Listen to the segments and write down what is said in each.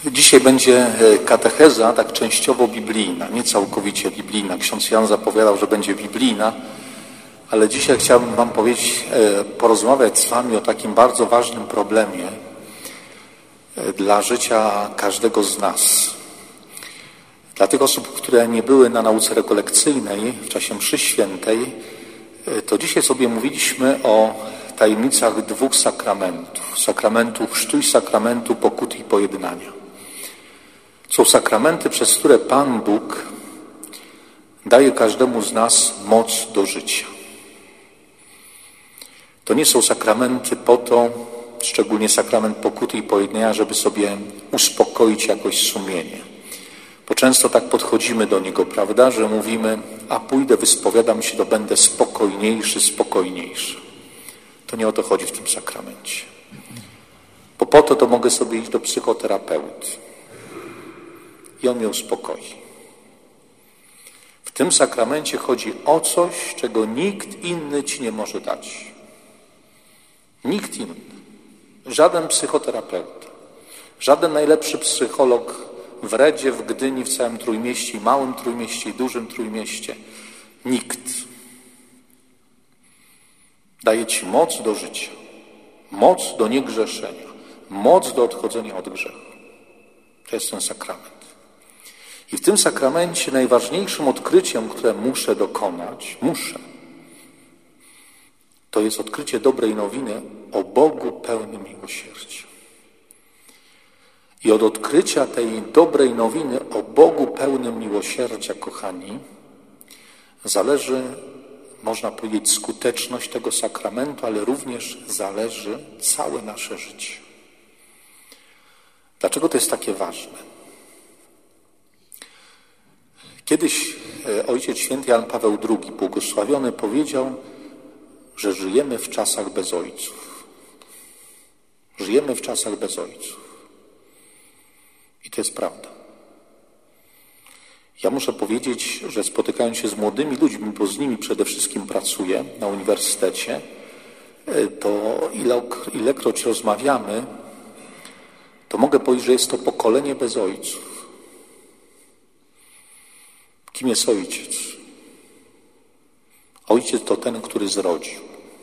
Dzisiaj będzie katecheza tak częściowo biblijna, nie całkowicie biblijna. Ksiądz Jan zapowiadał, że będzie biblijna, ale dzisiaj chciałbym wam porozmawiać z wami o takim bardzo ważnym problemie dla życia każdego z nas. Dla tych osób, które nie były na nauce rekolekcyjnej w czasie mszy świętej, to dzisiaj sobie mówiliśmy o tajemnicach dwóch sakramentów. Sakramentu chrztu i sakramentu pokuty i pojednania. Są sakramenty, przez które Pan Bóg daje każdemu z nas moc do życia. To nie są sakramenty po to, szczególnie sakrament pokuty i pojednania, żeby sobie uspokoić jakoś sumienie. Bo często tak podchodzimy do niego, prawda, że mówimy, a pójdę, wyspowiadam się, to będę spokojniejszy. To nie o to chodzi w tym sakramencie. Bo po to mogę sobie iść do psychoterapeuty. I on mnie uspokoi. W tym sakramencie chodzi o coś, czego nikt inny ci nie może dać. Nikt inny. Żaden psychoterapeuta. Żaden najlepszy psycholog w Redzie, w Gdyni, w całym Trójmieście, małym Trójmieście i dużym Trójmieście. Nikt. Daje ci moc do życia. Moc do niegrzeszenia. Moc do odchodzenia od grzechu. To jest ten sakrament. I w tym sakramencie najważniejszym odkryciem, które muszę dokonać, to jest odkrycie dobrej nowiny o Bogu pełnym miłosierdzia. I od odkrycia tej dobrej nowiny o Bogu pełnym miłosierdzia, kochani, zależy, można powiedzieć, skuteczność tego sakramentu, ale również zależy całe nasze życie. Dlaczego to jest takie ważne? Kiedyś Ojciec Święty Jan Paweł II, błogosławiony, powiedział, że żyjemy w czasach bez ojców. Żyjemy w czasach bez ojców. I to jest prawda. Ja muszę powiedzieć, że spotykając się z młodymi ludźmi, bo z nimi przede wszystkim pracuję na uniwersytecie, to ilekroć rozmawiamy, to mogę powiedzieć, że jest to pokolenie bez ojców. Kim jest ojciec? Ojciec to ten, który zrodził.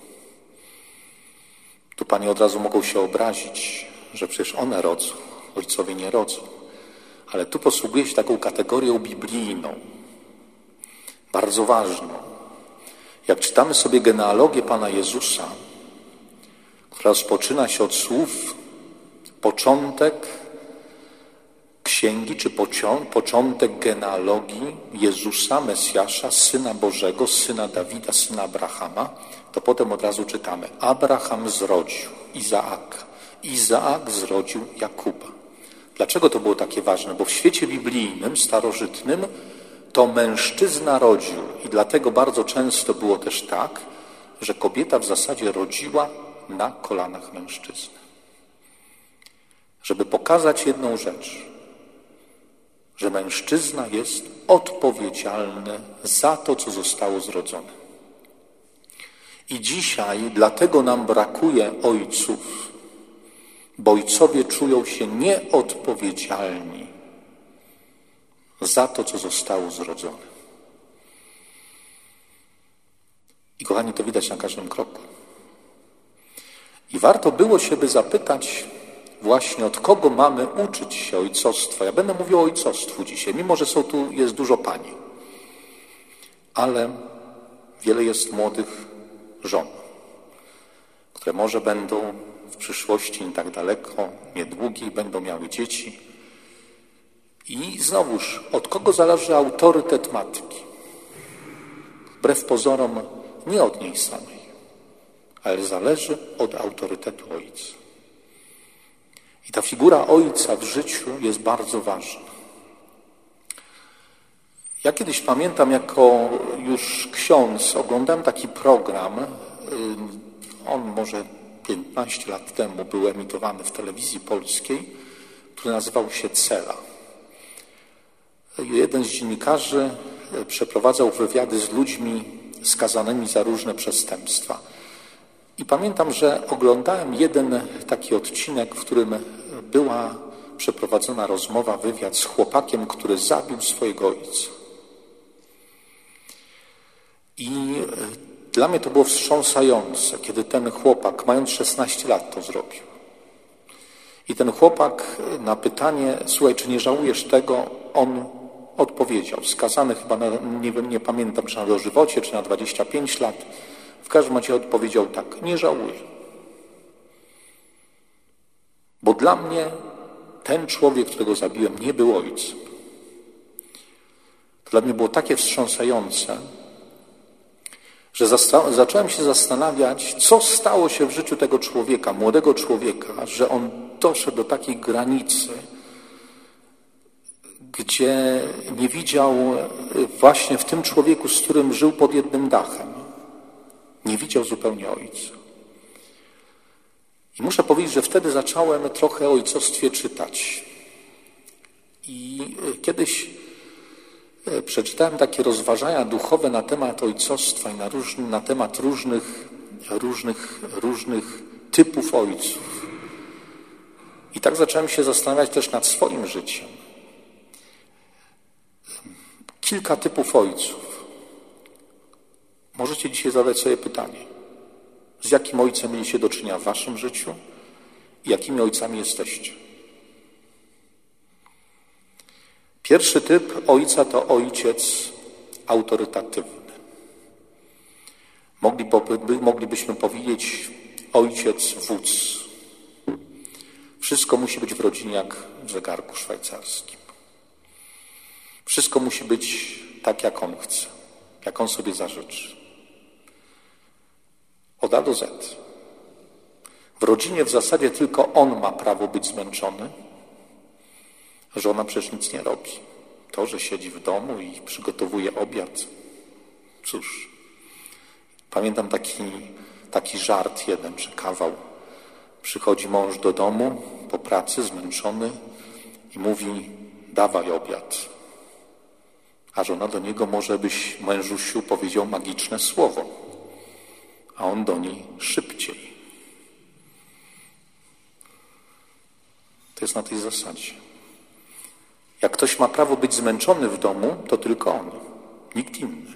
Tu panie od razu mogą się obrazić, że przecież one rodzą, ojcowie nie rodzą. Ale tu posługuje się taką kategorią biblijną, bardzo ważną. Jak czytamy sobie genealogię Pana Jezusa, która rozpoczyna się od słów początek księgi, czy początek genealogii Jezusa, Mesjasza, Syna Bożego, Syna Dawida, Syna Abrahama, to potem od razu czytamy. Abraham zrodził Izaaka. Izaak zrodził Jakuba. Dlaczego to było takie ważne? Bo w świecie biblijnym, starożytnym, to mężczyzna rodził. I dlatego bardzo często było też tak, że kobieta w zasadzie rodziła na kolanach mężczyzny. Żeby pokazać jedną rzecz, że mężczyzna jest odpowiedzialny za to, co zostało zrodzone. I dzisiaj dlatego nam brakuje ojców, bo ojcowie czują się nieodpowiedzialni za to, co zostało zrodzone. I kochani, to widać na każdym kroku. I warto było siebie zapytać, właśnie od kogo mamy uczyć się ojcostwa. Ja będę mówił o ojcostwu dzisiaj, mimo że jest dużo pań. Ale wiele jest młodych żon, które może będą w przyszłości nie tak daleko, niedługiej, będą miały dzieci. I znowuż, od kogo zależy autorytet matki? Wbrew pozorom, nie od niej samej, ale zależy od autorytetu ojca. I ta figura ojca w życiu jest bardzo ważna. Ja kiedyś pamiętam, jako już ksiądz, oglądałem taki program, on może 15 lat temu był emitowany w telewizji polskiej, który nazywał się Cela. Jeden z dziennikarzy przeprowadzał wywiady z ludźmi skazanymi za różne przestępstwa. I pamiętam, że oglądałem jeden taki odcinek, w którym była przeprowadzona rozmowa, wywiad z chłopakiem, który zabił swojego ojca. I dla mnie to było wstrząsające, kiedy ten chłopak, mając 16 lat, to zrobił. I ten chłopak na pytanie, słuchaj, czy nie żałujesz tego, on odpowiedział. Skazany chyba, nie pamiętam, czy na dożywocie, czy na 25 lat. W każdym razie odpowiedział tak, nie żałuję. Bo dla mnie ten człowiek, którego zabiłem, nie był ojcem. To dla mnie było takie wstrząsające, że zacząłem się zastanawiać, co stało się w życiu tego człowieka, młodego człowieka, że on doszedł do takiej granicy, gdzie nie widział właśnie w tym człowieku, z którym żył pod jednym dachem, nie widział zupełnie ojca. I muszę powiedzieć, że wtedy zacząłem trochę o ojcostwie czytać. I kiedyś przeczytałem takie rozważania duchowe na temat ojcostwa i na temat różnych typów ojców. I tak zacząłem się zastanawiać też nad swoim życiem. Kilka typów ojców. Możecie dzisiaj zadać sobie pytanie, z jakim ojcem mieliście do czynienia w waszym życiu i jakimi ojcami jesteście. Pierwszy typ ojca to ojciec autorytatywny. Moglibyśmy powiedzieć ojciec wódz. Wszystko musi być w rodzinie jak w zegarku szwajcarskim. Wszystko musi być tak, jak on chce, jak on sobie zażyczy. Od A do Z. W rodzinie w zasadzie tylko on ma prawo być zmęczony. Żona przecież nic nie robi. To, że siedzi w domu i przygotowuje obiad. Cóż, pamiętam taki żart jeden, czy kawał. Przychodzi mąż do domu po pracy, zmęczony i mówi, dawaj obiad. A żona do niego, może byś, mężusiu, powiedział magiczne słowo. A on do niej, szybciej. To jest na tej zasadzie. Jak ktoś ma prawo być zmęczony w domu, to tylko on, nikt inny.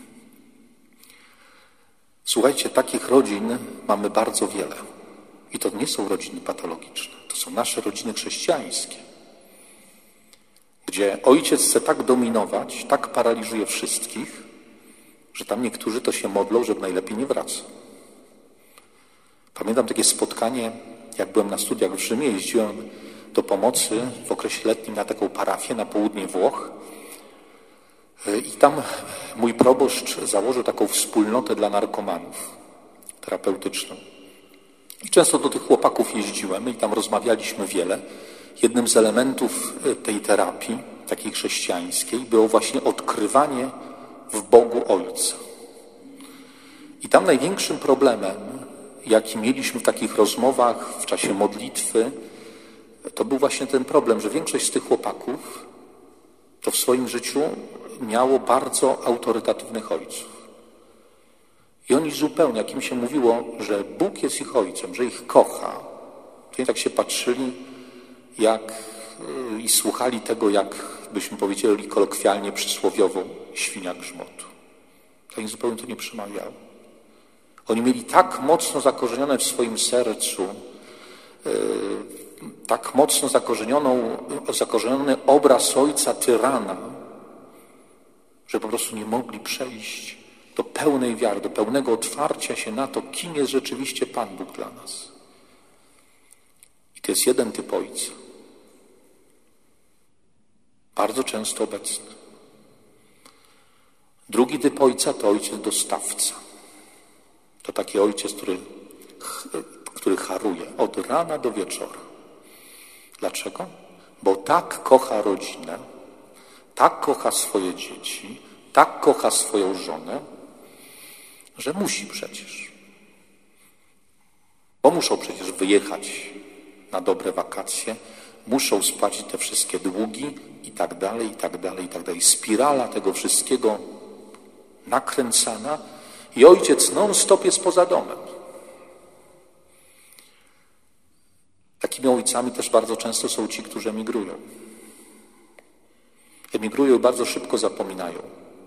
Słuchajcie, takich rodzin mamy bardzo wiele. I to nie są rodziny patologiczne, to są nasze rodziny chrześcijańskie, gdzie ojciec chce tak dominować, tak paraliżuje wszystkich, że tam niektórzy to się modlą, żeby najlepiej nie wracał. Pamiętam takie spotkanie, jak byłem na studiach w Rzymie, jeździłem do pomocy w okresie letnim na taką parafię na południe Włoch i tam mój proboszcz założył taką wspólnotę dla narkomanów terapeutyczną. I często do tych chłopaków jeździłem i tam rozmawialiśmy wiele. Jednym z elementów tej terapii, takiej chrześcijańskiej, było właśnie odkrywanie w Bogu Ojca. I tam największym problemem, jaki mieliśmy w takich rozmowach w czasie modlitwy, to był właśnie ten problem, że większość z tych chłopaków to w swoim życiu miało bardzo autorytatywnych ojców. I oni zupełnie, jak im się mówiło, że Bóg jest ich ojcem, że ich kocha, to oni tak się patrzyli i słuchali tego, jak byśmy powiedzieli kolokwialnie, przysłowiową świnia grzmotu. To im zupełnie to nie przemawiało. Oni mieli tak mocno zakorzenione w swoim sercu, tak mocno zakorzeniony obraz ojca tyrana, że po prostu nie mogli przejść do pełnej wiary, do pełnego otwarcia się na to, kim jest rzeczywiście Pan Bóg dla nas. I to jest jeden typ ojca. Bardzo często obecny. Drugi typ ojca to ojciec dostawca. To taki ojciec, który haruje od rana do wieczora. Dlaczego? Bo tak kocha rodzinę, tak kocha swoje dzieci, tak kocha swoją żonę, że musi przecież. Bo muszą przecież wyjechać na dobre wakacje, muszą spłacić te wszystkie długi i tak dalej, i tak dalej, i tak dalej. Spirala tego wszystkiego nakręcana i ojciec non-stop jest poza domem. Takimi ojcami też bardzo często są ci, którzy emigrują. Emigrują i bardzo szybko zapominają,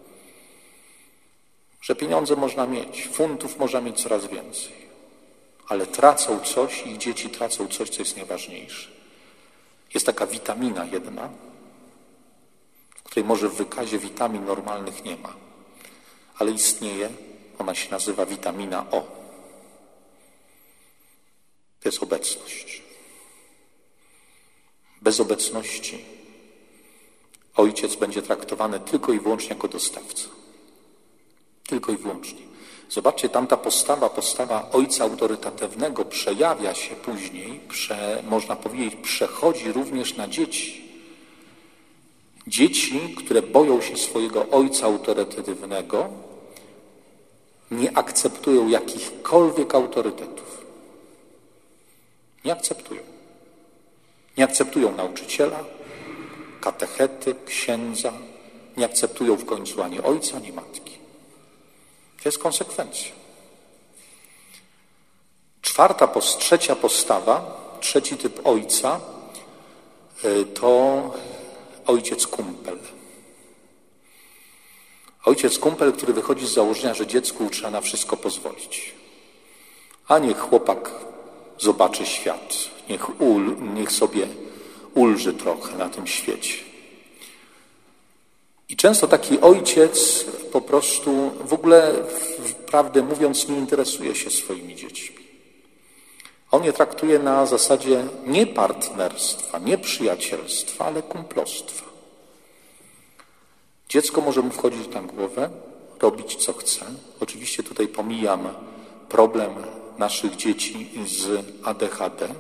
że pieniądze można mieć, funtów można mieć coraz więcej, ale tracą coś i ich dzieci tracą coś, co jest najważniejsze. Jest taka witamina jedna, której może w wykazie witamin normalnych nie ma, ale istnieje, ona się nazywa witamina O. To jest obecność. Bez obecności ojciec będzie traktowany tylko i wyłącznie jako dostawca. Tylko i wyłącznie. Zobaczcie, tamta postawa ojca autorytatywnego przejawia się później, można powiedzieć, przechodzi również na dzieci. Dzieci, które boją się swojego ojca autorytatywnego, nie akceptują jakichkolwiek autorytetów. Nie akceptują. Nie akceptują nauczyciela, katechety, księdza. Nie akceptują w końcu ani ojca, ani matki. To jest konsekwencja. Trzecia postawa, trzeci typ ojca to ojciec kumpel. Ojciec kumpel, który wychodzi z założenia, że dziecku trzeba na wszystko pozwolić. A niech chłopak zobaczy świat, niech sobie ulży trochę na tym świecie. I często taki ojciec po prostu w ogóle, prawdę mówiąc, nie interesuje się swoimi dziećmi. On je traktuje na zasadzie nie partnerstwa, nie przyjacielstwa, ale kumplostwa. Dziecko może mu wchodzić na głowę, robić co chce. Oczywiście tutaj pomijam problem naszych dzieci z ADHD.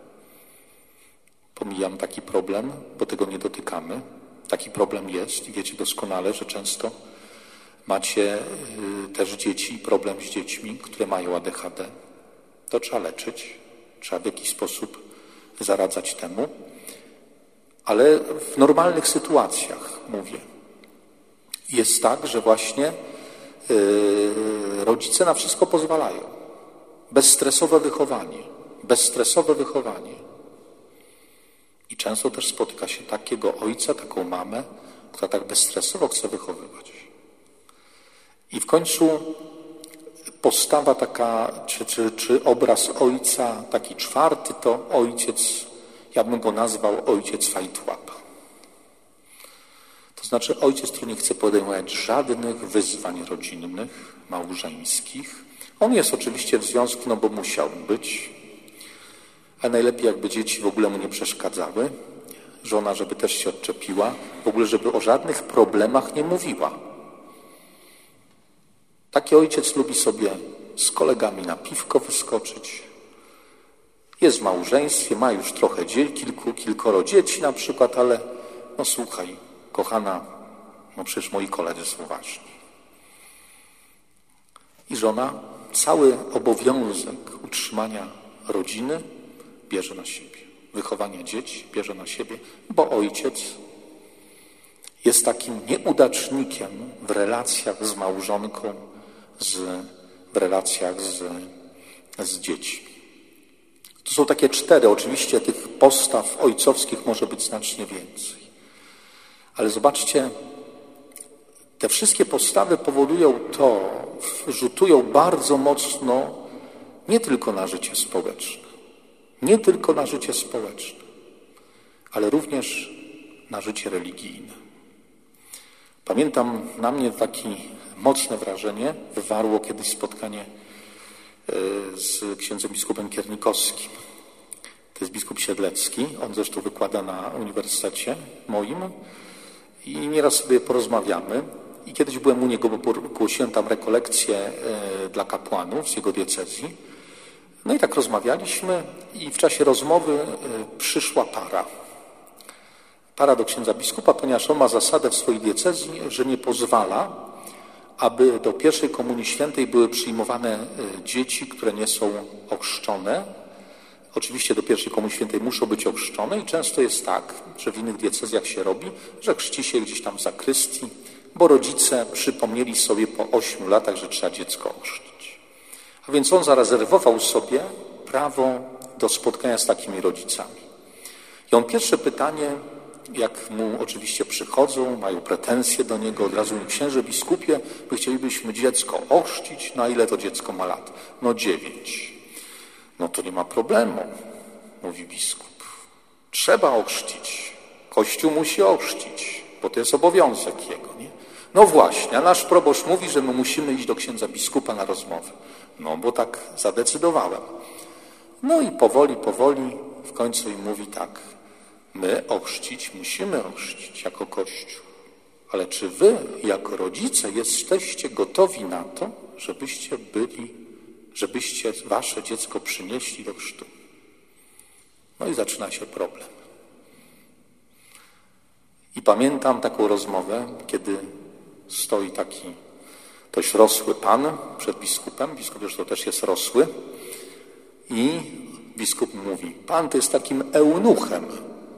Pomijam taki problem, bo tego nie dotykamy. Taki problem jest i wiecie doskonale, że często macie też dzieci, problem z dziećmi, które mają ADHD. To trzeba leczyć, trzeba w jakiś sposób zaradzać temu, ale w normalnych sytuacjach, mówię, jest tak, że właśnie rodzice na wszystko pozwalają. Bezstresowe wychowanie. I często też spotyka się takiego ojca, taką mamę, która tak bezstresowo chce wychowywać. I w końcu postawa taka, czy obraz ojca, taki czwarty, to ojciec, ja bym go nazwał ojciec fajtłap. To znaczy ojciec, który nie chce podejmować żadnych wyzwań rodzinnych, małżeńskich. On jest oczywiście w związku, no bo musiał być, a najlepiej jakby dzieci w ogóle mu nie przeszkadzały, żona, żeby też się odczepiła, w ogóle żeby o żadnych problemach nie mówiła. Taki ojciec lubi sobie z kolegami na piwko wyskoczyć, jest w małżeństwie, ma już trochę kilkoro dzieci na przykład, ale no słuchaj, kochana, no przecież moi koledzy są ważni. I żona cały obowiązek utrzymania rodziny bierze na siebie. Wychowania dzieci bierze na siebie, bo ojciec jest takim nieudacznikiem w relacjach z małżonką, w relacjach z dziećmi. To są takie 4. Oczywiście tych postaw ojcowskich może być znacznie więcej. Ale zobaczcie, te wszystkie postawy powodują to, rzutują bardzo mocno nie tylko na życie społeczne, ale również na życie religijne. Pamiętam, na mnie takie mocne wrażenie wywarło kiedyś spotkanie z księdzem biskupem Kiernikowskim. To jest biskup Siedlecki, on zresztą wykłada na uniwersytecie moim i nieraz sobie porozmawiamy. I kiedyś byłem u niego, bo głosiłem tam rekolekcję dla kapłanów z jego diecezji. No i tak rozmawialiśmy i w czasie rozmowy przyszła para do księdza biskupa, ponieważ on ma zasadę w swojej diecezji, że nie pozwala, aby do pierwszej komunii świętej były przyjmowane dzieci, które nie są ochrzczone. Oczywiście do pierwszej komunii świętej muszą być ochrzczone i często jest tak, że w innych diecezjach się robi, że chrzci się gdzieś tam w zakrystii, bo rodzice przypomnieli sobie po 8 latach, że trzeba dziecko ochrzcić. A więc on zarezerwował sobie prawo do spotkania z takimi rodzicami. I on pierwsze pytanie, jak mu oczywiście przychodzą, mają pretensje do niego, od razu mówi: księże biskupie, my chcielibyśmy dziecko ochrzcić. Na ile to dziecko ma lat? No 9. No to nie ma problemu, mówi biskup. Trzeba ochrzcić. Kościół musi ochrzcić, bo to jest obowiązek jego, nie? No właśnie, a nasz proboszcz mówi, że my musimy iść do księdza biskupa na rozmowę. No bo tak zadecydowałem. No i powoli w końcu im mówi tak: my ochrzcić musimy ochrzcić jako Kościół. Ale czy wy jako rodzice jesteście gotowi na to, żebyście wasze dziecko przynieśli do chrztu? No i zaczyna się problem. I pamiętam taką rozmowę, kiedy stoi taki dość rosły pan przed biskupem. Biskup zresztą też jest rosły. I biskup mówi: pan to jest takim eunuchem.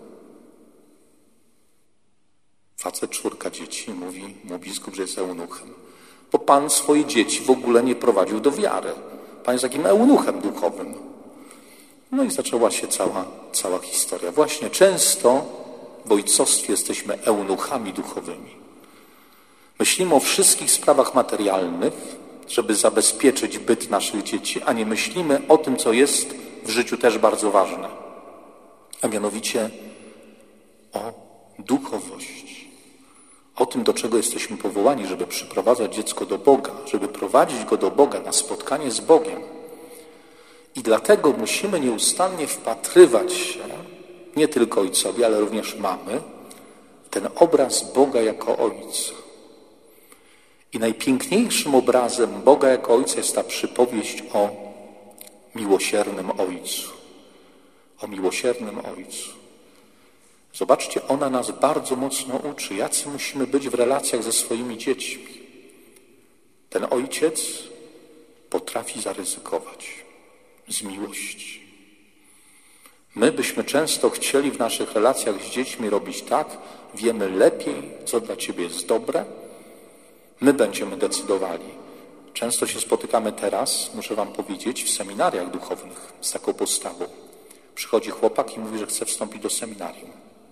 Facet, 4 dzieci, mówi mu biskup, że jest eunuchem. Bo pan swoje dzieci w ogóle nie prowadził do wiary. Pan jest takim eunuchem duchowym. No i zaczęła się cała historia. Właśnie często w ojcostwie jesteśmy eunuchami duchowymi. Myślimy o wszystkich sprawach materialnych, żeby zabezpieczyć byt naszych dzieci, a nie myślimy o tym, co jest w życiu też bardzo ważne. A mianowicie o duchowości. O tym, do czego jesteśmy powołani, żeby przyprowadzać dziecko do Boga, żeby prowadzić go do Boga na spotkanie z Bogiem. I dlatego musimy nieustannie wpatrywać się, nie tylko ojcowie, ale również mamy, w ten obraz Boga jako Ojca. I najpiękniejszym obrazem Boga jako Ojca jest ta przypowieść o miłosiernym Ojcu. O miłosiernym Ojcu. Zobaczcie, ona nas bardzo mocno uczy, jacy musimy być w relacjach ze swoimi dziećmi. Ten ojciec potrafi zaryzykować z miłości. My byśmy często chcieli w naszych relacjach z dziećmi robić tak: wiemy lepiej, co dla ciebie jest dobre, my będziemy decydowali. Często się spotykamy teraz, muszę wam powiedzieć, w seminariach duchownych z taką postawą. Przychodzi chłopak i mówi, że chce wstąpić do seminarium.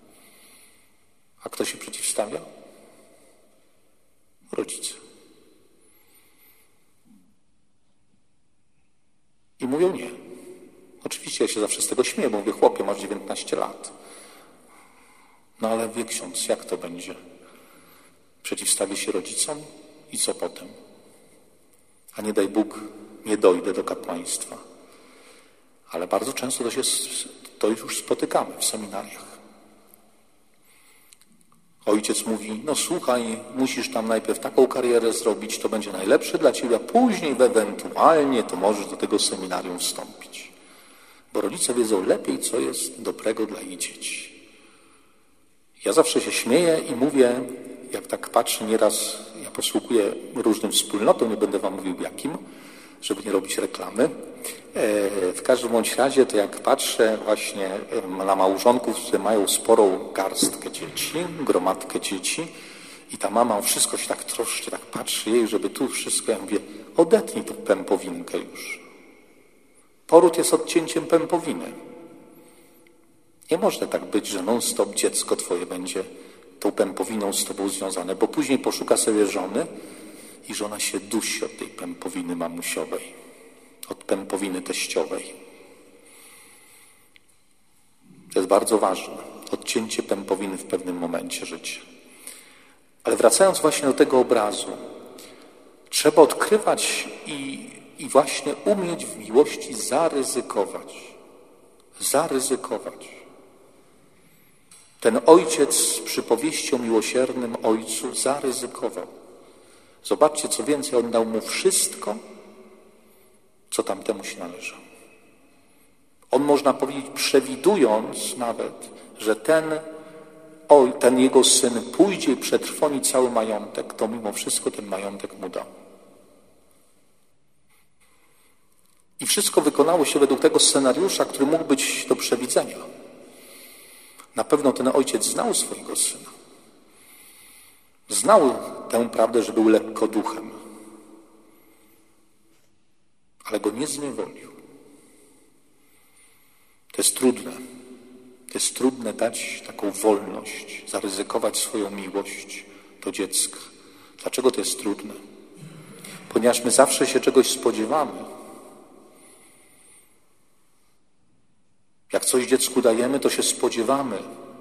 A kto się przeciwstawia? Rodzice. I mówią nie. Oczywiście ja się zawsze z tego śmieję, bo mówię: chłopie, masz 19 lat. No ale wie ksiądz, jak to będzie? Przeciwstawię się rodzicom i co potem? A nie daj Bóg, nie dojdę do kapłaństwa. Ale bardzo często to już spotykamy w seminariach. Ojciec mówi: no słuchaj, musisz tam najpierw taką karierę zrobić, to będzie najlepsze dla ciebie, a później ewentualnie to możesz do tego seminarium wstąpić. Bo rodzice wiedzą lepiej, co jest dobrego dla ich dzieci. Ja zawsze się śmieję i mówię, jak tak patrzę nieraz, ja posługuję różnym wspólnotom, nie będę wam mówił jakim, żeby nie robić reklamy. W każdym bądź razie, to jak patrzę właśnie na małżonków, którzy mają sporą garstkę dzieci, gromadkę dzieci, i ta mama o wszystko się tak troszczy, tak patrzy jej, żeby tu wszystko, ja mówię: odetnij tą pępowinkę już. Poród jest odcięciem pępowiny. Nie może tak być, że non-stop dziecko twoje będzie tą pępowiną z tobą związane, bo później poszuka sobie żony i żona się dusi od tej pępowiny mamusiowej, od pępowiny teściowej. To jest bardzo ważne. Odcięcie pępowiny w pewnym momencie życia. Ale wracając właśnie do tego obrazu, trzeba odkrywać i właśnie umieć w miłości zaryzykować. Zaryzykować. Ten ojciec z przypowieści o miłosiernym ojcu zaryzykował. Zobaczcie, co więcej, on dał mu wszystko, co tamtemu się należało. On, można powiedzieć, przewidując nawet, że ten jego syn pójdzie i przetrwoni cały majątek, to mimo wszystko ten majątek mu dał. I wszystko wykonało się według tego scenariusza, który mógł być do przewidzenia. Na pewno ten ojciec znał swojego syna. Znał tę prawdę, że był lekko duchem. Ale go nie zniewolił. To jest trudne. To jest trudne dać taką wolność, zaryzykować swoją miłość do dziecka. Dlaczego to jest trudne? Ponieważ my zawsze się czegoś spodziewamy. Jak coś dziecku dajemy, to się spodziewamy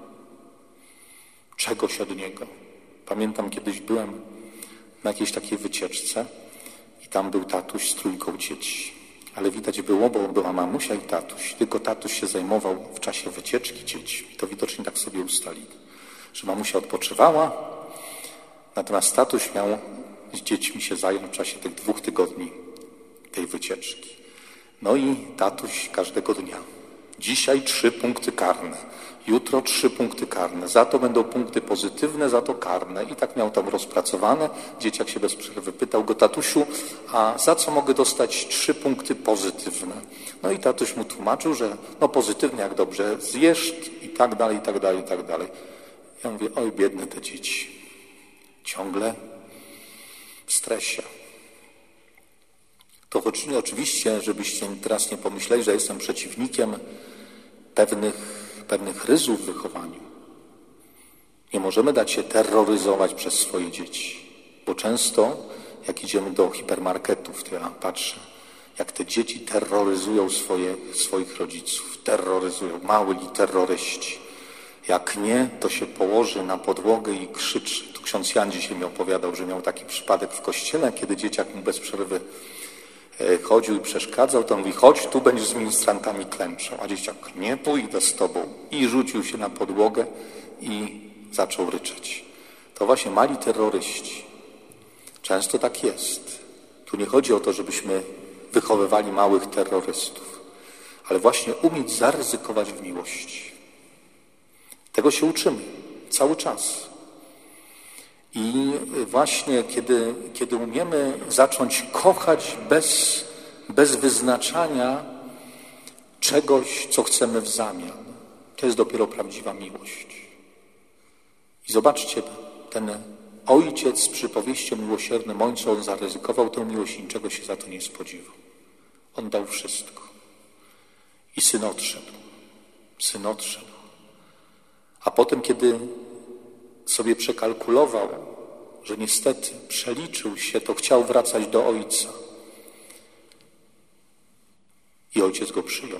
czegoś od niego. Pamiętam, kiedyś byłem na jakiejś takiej wycieczce i tam był tatuś z 3 dzieci. Ale widać było, bo była mamusia i tatuś. Tylko tatuś się zajmował w czasie wycieczki dziećmi. To widocznie tak sobie ustalili, że mamusia odpoczywała, natomiast tatuś miał z dziećmi się zająć w czasie tych 2 tygodni tej wycieczki. No i tatuś każdego dnia. Dzisiaj 3 punkty karne, jutro 3 punkty karne. Za to będą punkty pozytywne, za to karne. I tak miał tam rozpracowane. Dzieciak się bez przerwy pytał go: tatusiu, a za co mogę dostać 3 punkty pozytywne? No i tatuś mu tłumaczył, że no pozytywnie, jak dobrze zjesz i tak dalej, i tak dalej, i tak dalej. Ja mówię: oj, biedne te dzieci. Ciągle w stresie. To oczywiście, żebyście teraz nie pomyśleli, że jestem przeciwnikiem pewnych rysów w wychowaniu. Nie możemy dać się terroryzować przez swoje dzieci, bo często jak idziemy do hipermarketów, to ja patrzę, jak te dzieci terroryzują swoich rodziców. Terroryzują, małyli terroryści. Jak nie, to się położy na podłogę i krzyczy. Tu ksiądz Jan dzisiaj mi opowiadał, że miał taki przypadek w kościele, kiedy dzieciak mu bez przerwy chodził i przeszkadzał, to on mówi: chodź, tu będziesz z ministrantami klęczał. A dzieciak: nie pójdę z tobą. I rzucił się na podłogę i zaczął ryczeć. To właśnie mali terroryści. Często tak jest. Tu nie chodzi o to, żebyśmy wychowywali małych terrorystów, ale właśnie umieć zaryzykować w miłości. Tego się uczymy cały czas. I właśnie kiedy umiemy zacząć kochać bez wyznaczania czegoś, co chcemy w zamian, to jest dopiero prawdziwa miłość. I zobaczcie, ten ojciec z przypowieści o miłosiernym ojcu, on zaryzykował tę miłość i niczego się za to nie spodziewał. On dał wszystko. I syn odszedł. Syn odszedł. A potem, kiedy sobie przekalkulował, że niestety przeliczył się, to chciał wracać do ojca. I ojciec go przyjął.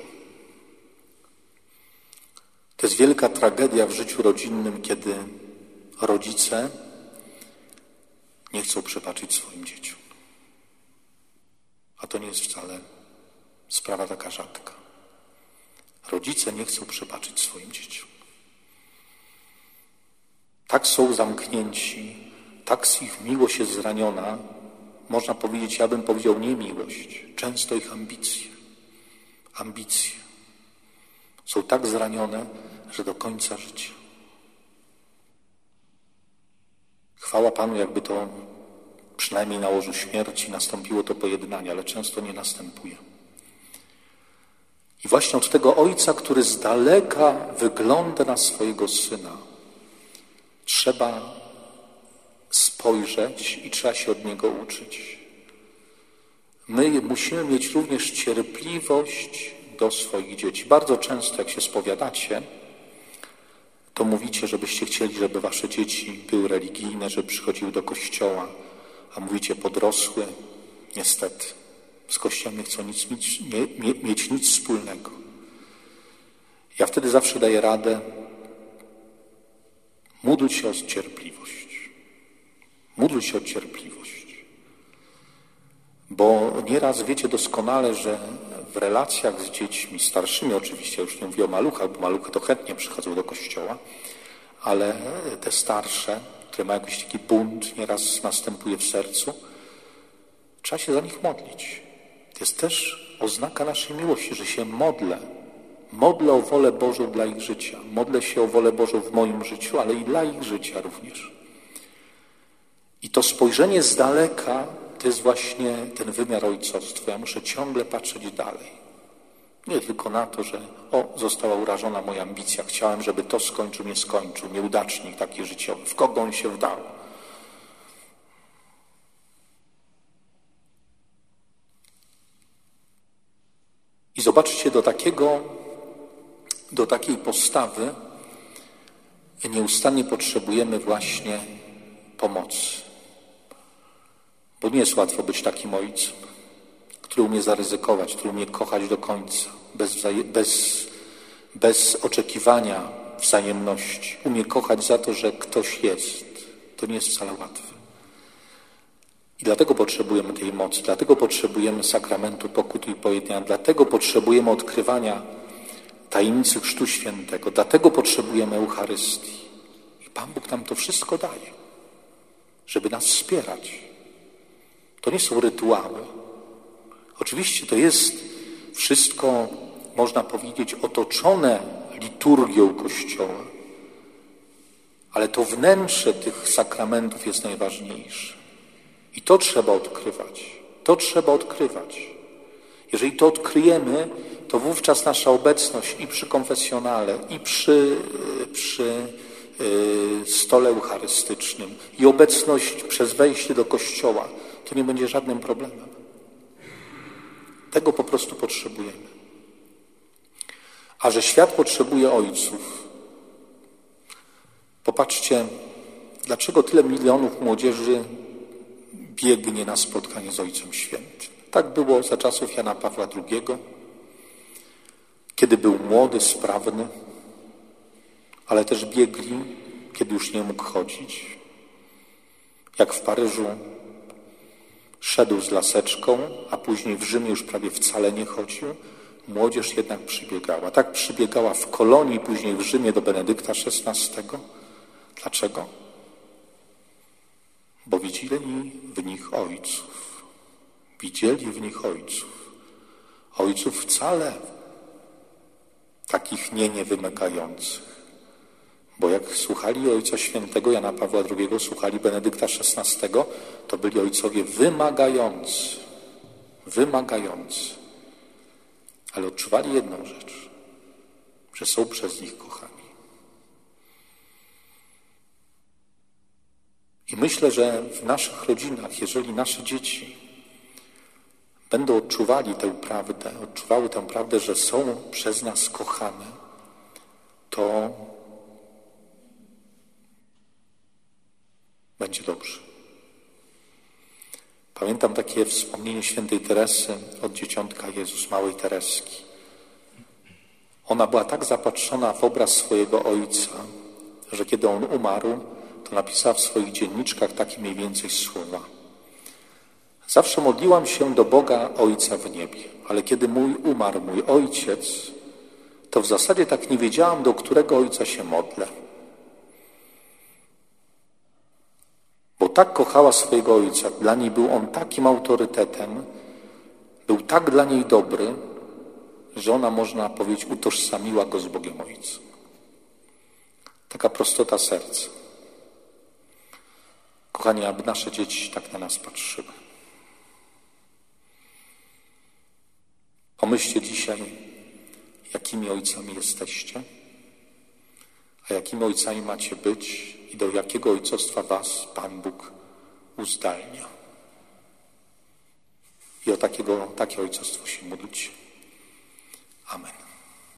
To jest wielka tragedia w życiu rodzinnym, kiedy rodzice nie chcą przebaczyć swoim dzieciom. A to nie jest wcale sprawa taka rzadka. Rodzice nie chcą przebaczyć swoim dzieciom. Tak są zamknięci, tak z ich miłość jest zraniona, można powiedzieć, ja bym powiedział nie miłość, często ich ambicje są tak zranione, że do końca życia. Chwała Panu, jakby to przynajmniej na łożu śmierci nastąpiło to pojednanie, ale często nie następuje. I właśnie od tego ojca, który z daleka wygląda na swojego syna, trzeba spojrzeć i trzeba się od niego uczyć. My musimy mieć również cierpliwość do swoich dzieci. Bardzo często, jak się spowiadacie, to mówicie, żebyście chcieli, żeby wasze dzieci były religijne, żeby przychodziły do kościoła, a mówicie: podrosły, niestety, z kościołem nie chcą mieć nic wspólnego. Ja wtedy zawsze daję radę: módl się o cierpliwość. Módl się o cierpliwość. Bo nieraz wiecie doskonale, że w relacjach z dziećmi starszymi, oczywiście już nie mówię o maluchach, bo maluchy to chętnie przychodzą do kościoła, ale te starsze, które mają jakiś taki bunt, nieraz następuje w sercu, trzeba się za nich modlić. To jest też oznaka naszej miłości, że się modlę. Modlę o wolę Bożą dla ich życia. Modlę się o wolę Bożą w moim życiu, ale i dla ich życia również. I to spojrzenie z daleka to jest właśnie ten wymiar ojcostwa. Ja muszę ciągle patrzeć dalej. Nie tylko na to, że została urażona moja ambicja. Chciałem, żeby to skończył, nie skończył. Nieudacznik taki życiowy. W kogo on się wdał? I zobaczcie, do takiego do takiej postawy nieustannie potrzebujemy właśnie pomocy. Bo nie jest łatwo być takim ojcem, który umie zaryzykować, który umie kochać do końca, bez oczekiwania wzajemności. Umie kochać za to, że ktoś jest. To nie jest wcale łatwe. I dlatego potrzebujemy tej mocy, dlatego potrzebujemy sakramentu pokuty i pojednania, dlatego potrzebujemy odkrywania tajemnicy Chrztu Świętego, dlatego potrzebujemy Eucharystii. I Pan Bóg nam to wszystko daje, żeby nas wspierać. To nie są rytuały. Oczywiście to jest wszystko, można powiedzieć, otoczone liturgią Kościoła, ale to wnętrze tych sakramentów jest najważniejsze. I to trzeba odkrywać. To trzeba odkrywać. Jeżeli to odkryjemy, to wówczas nasza obecność i przy konfesjonale, i przy stole eucharystycznym, i obecność przez wejście do kościoła, to nie będzie żadnym problemem. Tego po prostu potrzebujemy. A że świat potrzebuje ojców, popatrzcie, dlaczego tyle milionów młodzieży biegnie na spotkanie z Ojcem Świętym. Tak było za czasów Jana Pawła II, kiedy był młody, sprawny, ale też biegli, kiedy już nie mógł chodzić. Jak w Paryżu szedł z laseczką, a później w Rzymie już prawie wcale nie chodził, młodzież jednak przybiegała. Tak przybiegała w Kolonii, później w Rzymie do Benedykta XVI. Dlaczego? Bo widzieli w nich ojców. Widzieli w nich ojców. Ojców wcale takich niewymagających. Bo jak słuchali Ojca Świętego Jana Pawła II, słuchali Benedykta XVI, to byli ojcowie wymagający. Wymagający. Ale odczuwali jedną rzecz, że są przez nich kochani. I myślę, że w naszych rodzinach, jeżeli nasze dzieci będą odczuwały tę prawdę, że są przez nas kochane, to będzie dobrze. Pamiętam takie wspomnienie świętej Teresy od dzieciątka Jezus, małej Tereski. Ona była tak zapatrzona w obraz swojego ojca, że kiedy on umarł, to napisała w swoich dzienniczkach takie mniej więcej słowa. Zawsze modliłam się do Boga Ojca w niebie, ale kiedy umarł mój ojciec, to w zasadzie tak nie wiedziałam, do którego ojca się modlę. Bo tak kochała swojego ojca, dla niej był on takim autorytetem, był tak dla niej dobry, że ona, można powiedzieć, utożsamiła go z Bogiem Ojcem. Taka prostota serca. Kochani, aby nasze dzieci tak na nas patrzyły. Pomyślcie dzisiaj, jakimi ojcami jesteście, a jakimi ojcami macie być i do jakiego ojcostwa was Pan Bóg uzdalnia. I o takie ojcostwo się módlcie. Amen.